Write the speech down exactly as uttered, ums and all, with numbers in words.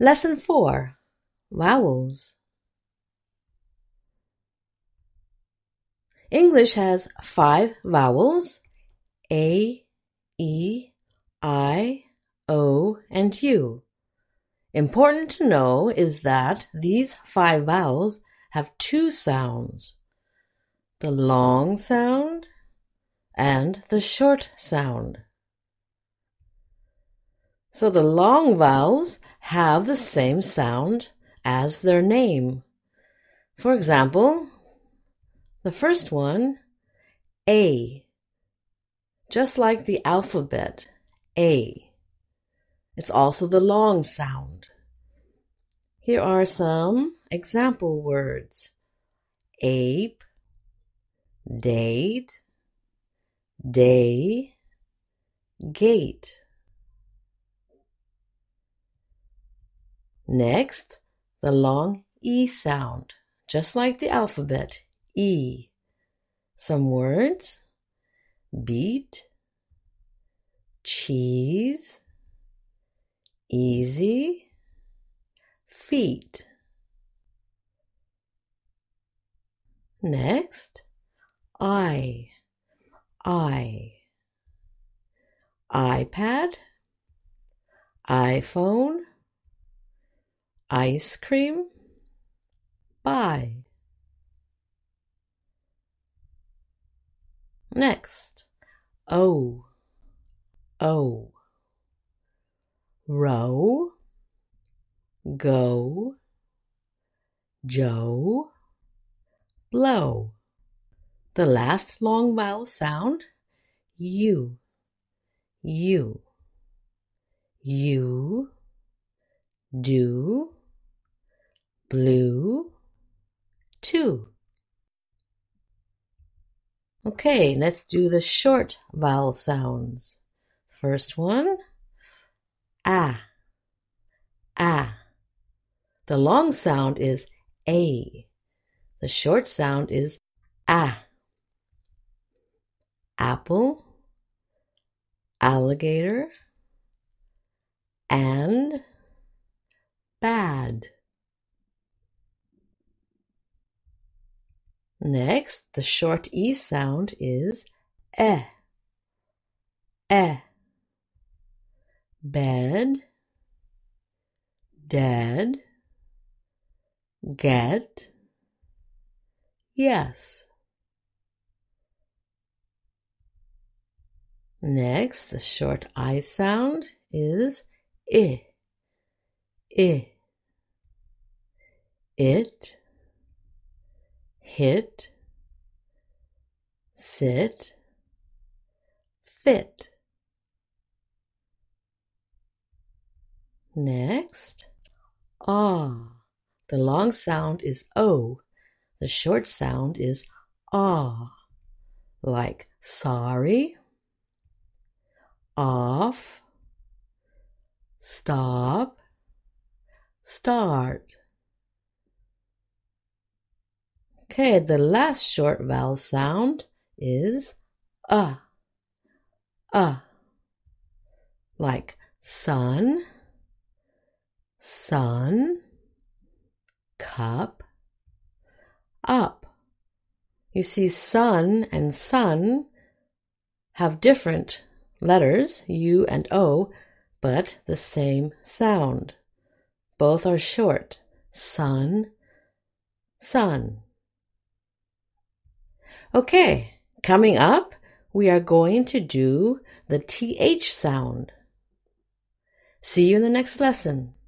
Lesson four. Vowels. English has five vowels: A, E, I, O, and U. Important to know is that these five vowels have two sounds: the long sound and the short sound. So the long vowels have the same sound as their name. For example, the first one, A, just like the alphabet, A. It's also the long sound. Here are some example words: ape, date, day, gate. Next, the long E sound, just like the alphabet, E. Some words: beat, cheese, easy, feet. Next, I, I. iPad, iPhone, ice cream, buy. Next, O, O. Row, go, Joe, blow. The last long vowel sound, U, U. You, do, blue, two. Okay, let's do the short vowel sounds. First one, A, A. The long sound is A. The short sound is A. Apple, alligator, and bad. Next, the short E sound is E, E. Bed, dead, get, yes. Next, the short I sound is I, I. It, hit, sit, fit. Next, ah. The long sound is O. The short sound is ah, like sorry, off, stop, start. Okay, the last short vowel sound is uh, uh, like sun, sun, cup, up. You see, sun and sun have different letters, U and O, but the same sound. Both are short. Sun, sun. Okay, coming up, we are going to do the T H sound. See you in the next lesson.